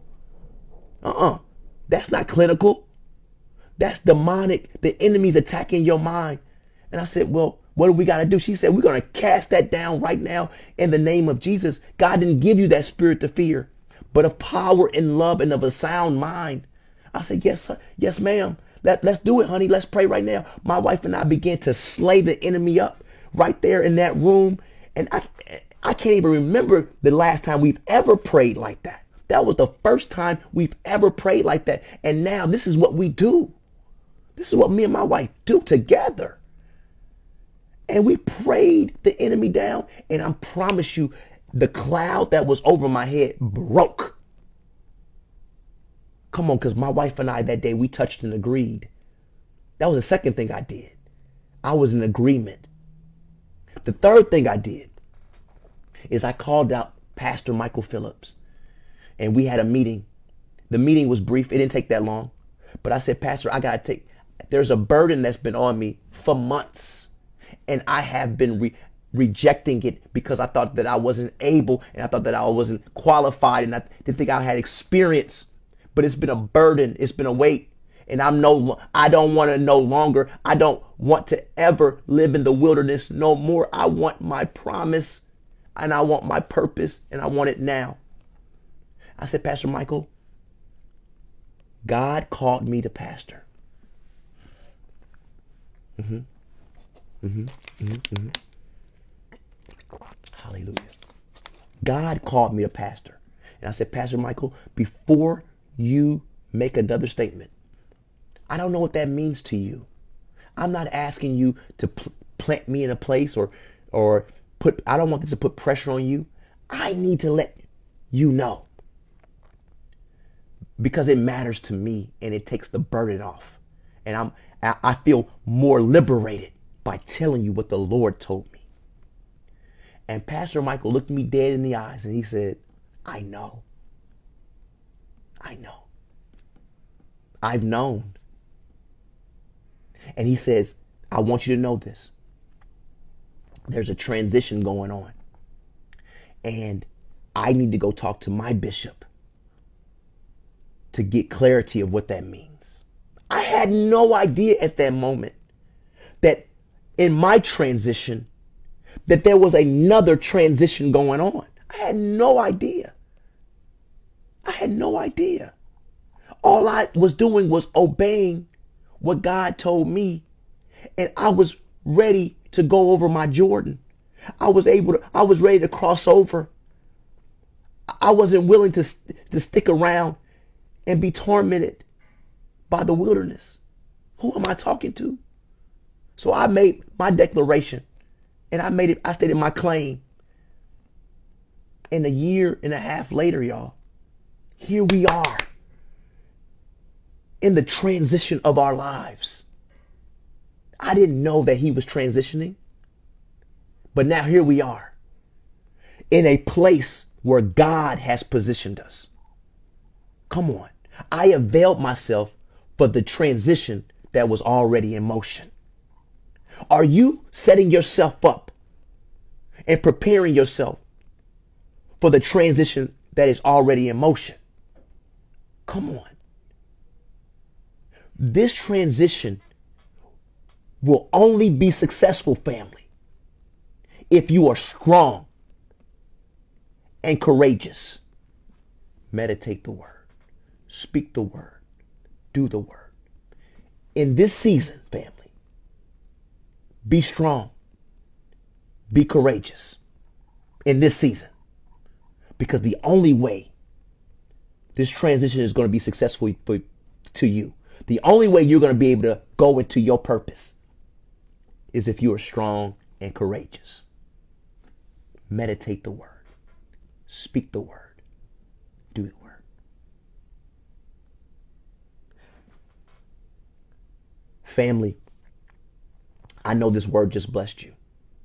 That's not clinical. That's demonic. The enemy's attacking your mind. And I said, well, what do we got to do? She said, we're going to cast that down right now in the name of Jesus. God didn't give you that spirit to fear, but of power and love and of a sound mind. I said, yes, sir. Yes, ma'am. Let's do it, honey. Let's pray right now. My wife and I began to slay the enemy up right there in that room. And I can't even remember the last time we've ever prayed like that. That was the first time we've ever prayed like that. And now this is what we do. This is what me and my wife do together. And we prayed the enemy down. And I promise you, the cloud that was over my head broke. Come on, because my wife and I that day, we touched and agreed. That was the second thing I did. I was in agreement. The third thing I did is I called out Pastor Michael Phillips. And we had a meeting. The meeting was brief. It didn't take that long. But I said, Pastor, there's a burden that's been on me for months. And I have been rejecting it because I thought that I wasn't able and I thought that I wasn't qualified and I didn't think I had experience. But it's been a burden. It's been a weight. And I don't want to no longer. I don't want to ever live in the wilderness no more. I want my promise and I want my purpose and I want it now. I said, Pastor Michael, God called me to pastor. Hallelujah. God called me a pastor. And I said, Pastor Michael, before you make another statement, I don't know what that means to you. I'm not asking you to plant me in a place or I don't want this to put pressure on you. I need to let you know. Because it matters to me and it takes the burden off. And I feel more liberated by telling you what the Lord told me. And Pastor Michael looked me dead in the eyes and he said, I know. I know. I've known. And he says, I want you to know this. There's a transition going on. And I need to go talk to my bishop to get clarity of what that means. I had no idea at that moment that in my transition, that there was another transition going on. I had no idea. I had no idea. All I was doing was obeying what God told me. And I was ready to go over my Jordan. I was ready to cross over. I wasn't willing to stick around and be tormented by the wilderness. Who am I talking to? So I made my declaration and I stated my claim. And a year and a half later, y'all, here we are in the transition of our lives. I didn't know that he was transitioning, but now here we are in a place where God has positioned us. Come on. I availed myself for the transition that was already in motion. Are you setting yourself up and preparing yourself for the transition that is already in motion? Come on. This transition will only be successful, family, if you are strong and courageous. Meditate the word. Speak the word. Do the word. In this season, family, be strong. Be courageous in this season. Because the only way this transition is going to be successful to you, the only way you're going to be able to go into your purpose is if you are strong and courageous. Meditate the word. Speak the word. Do the word. Family, I know this word just blessed you.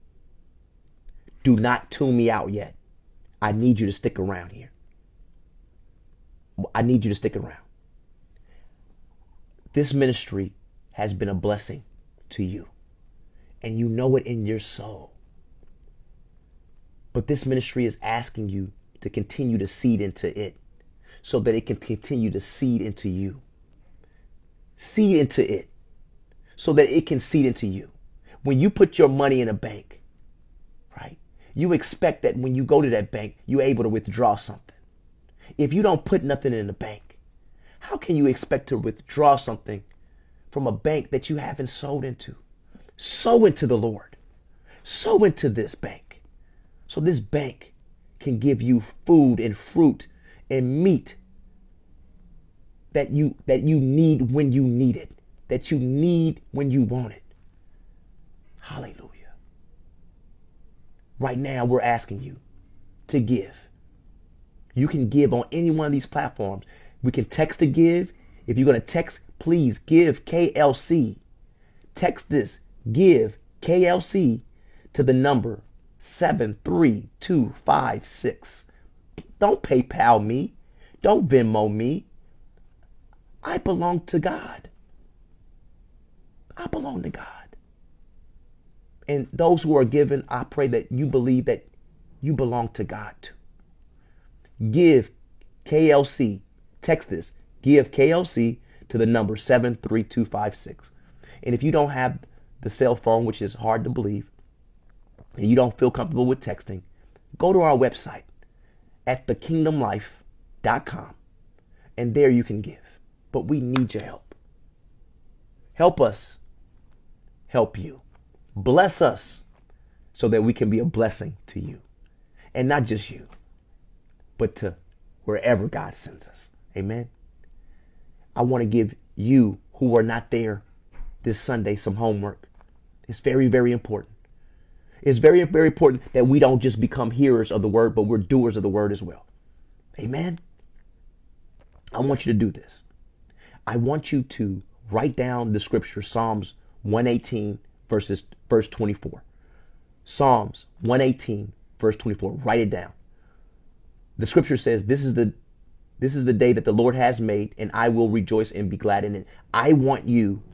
Do not tune me out yet. I need you to stick around here. I need you to stick around. This ministry has been a blessing to you, and you know it in your soul. But this ministry is asking you to continue to seed into it so that it can continue to seed into you. Seed into it so that it can seed into you. When you put your money in a bank, right, you expect that when you go to that bank, you're able to withdraw something. If you don't put nothing in the bank, how can you expect to withdraw something from a bank that you haven't sold into? Sow into the Lord. Sow into this bank. So this bank can give you food and fruit and meat that you need when you need it, that you need when you want it. Hallelujah. Right now, we're asking you to give. You can give on any one of these platforms. We can text to give. If you're going to text, please give KLC. Text this, give KLC to the number 73256. Don't PayPal me. Don't Venmo me. I belong to God. I belong to God. And those who are given, I pray that you believe that you belong to God too. Give KLC. Text this. Give KLC to the number 73256. And if you don't have the cell phone, which is hard to believe, and you don't feel comfortable with texting, go to our website at thekingdomlife.com. And there you can give. But we need your help. Help us help you. Bless us so that we can be a blessing to you. And not just you, but to wherever God sends us. Amen. I want to give you who are not there this Sunday some homework. It's very, very important. It's very, very important that we don't just become hearers of the word, but we're doers of the word as well. Amen. I want you to do this. I want you to write down the scripture, Psalms 118, verse 24. Psalms 118, verse 24. Write it down. The scripture says, this is the day that the Lord has made, and I will rejoice and be glad in it. I want you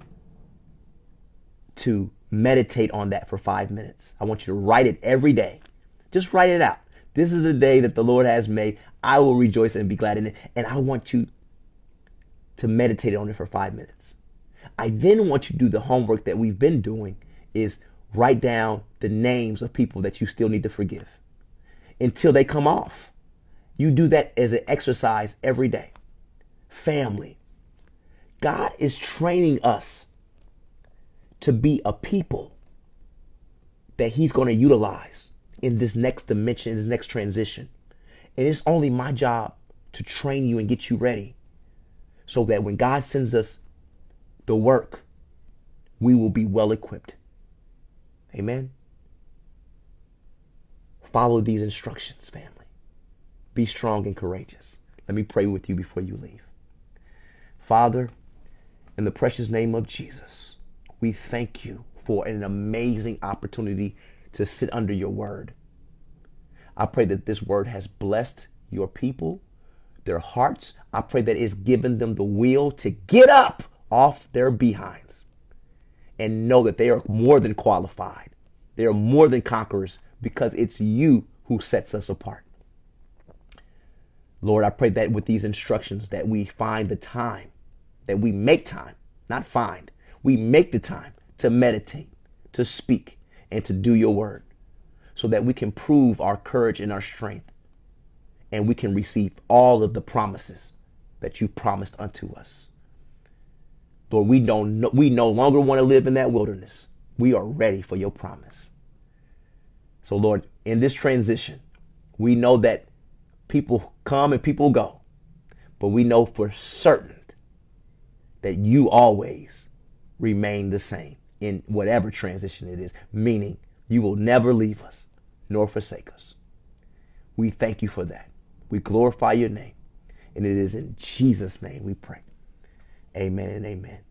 to meditate on that for 5 minutes. I want you to write it every day. Just write it out. This is the day that the Lord has made. I will rejoice and be glad in it. And I want you to meditate on it for 5 minutes. I then want you to do the homework that we've been doing, is write down the names of people that you still need to forgive until they come off. You do that as an exercise every day. Family. God is training us to be a people that he's going to utilize in this next dimension, this next transition. And it's only my job to train you and get you ready so that when God sends us the work, we will be well equipped. Amen. Follow these instructions, family. Be strong and courageous. Let me pray with you before you leave. Father, in the precious name of Jesus, we thank you for an amazing opportunity to sit under your word. I pray that this word has blessed your people, their hearts. I pray that it's given them the will to get up off their behinds and know that they are more than qualified. They are more than conquerors because it's you who sets us apart. Lord, I pray that with these instructions that we find the time, that we make time, not find. We make the time to meditate, to speak, and to do your word so that we can prove our courage and our strength, and we can receive all of the promises that you promised unto us. Lord, we no longer want to live in that wilderness. We are ready for your promise. So, Lord, in this transition, we know that people come and people go, but we know for certain that you always remain the same in whatever transition it is, meaning you will never leave us nor forsake us. We thank you for that. We glorify your name, and it is in Jesus' name we pray. Amen and amen.